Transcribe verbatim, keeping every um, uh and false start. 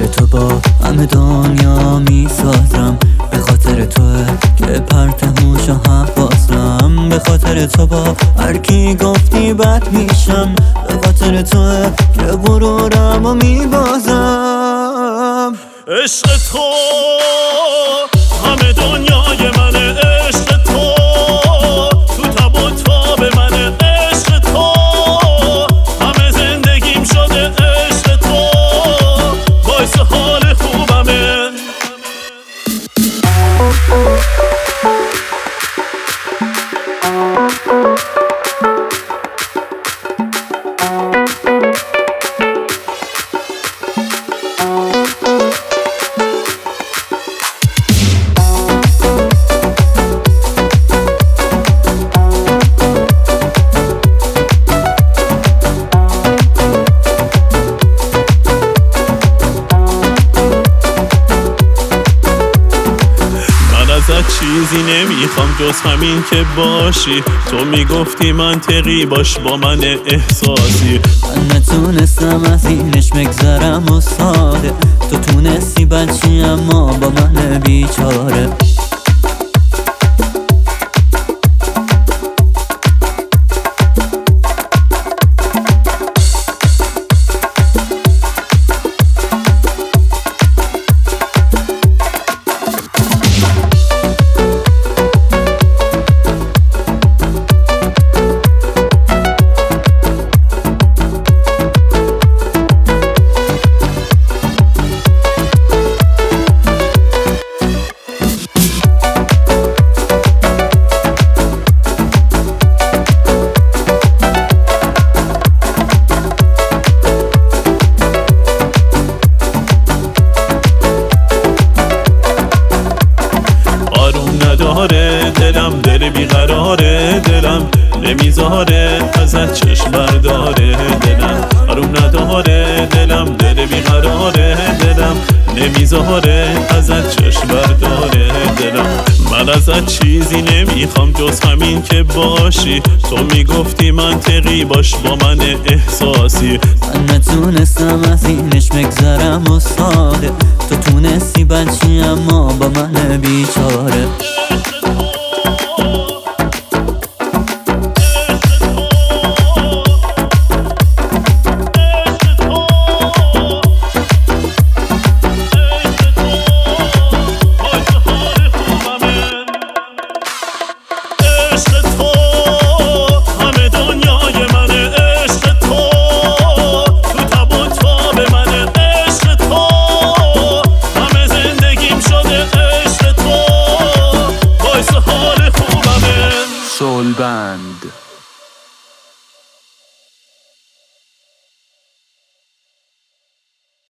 خاطر تو با همه دنیا میسازم، به خاطر توه که پرت هوش و حواسم، به خاطر تو با هر کی گفتی بد میشم، به خاطر توه که غرورم و میبازم. عشق تو همه دنیای منه، عشق تو تو تب و تاب منه، عشق تو همه زندگیم شده، عشق تو باعث حال خوبمه. ازت چیزی نمیخوام جز همین که باشی، تو میگفتی منطقی باش با من احساسی. من نتونستم از اینش مگذرم و ساده، تو تونستی بچی اما با من بیچاره. نداره دلم، دل بیقراره دلم، نمیذاره ازت چشم برداره دلم. آروم نداره دلم، دل بیقراره دلم، نمیذاره ازت چشم برداره دلم. من ازت چیزی نمیخوام جز همین که باشی، تو میگفتی منطقی باش با من احساسی. من نتونستم از اینش مگذرم و ساده، تو تونستی بچی اما با من بیچاره.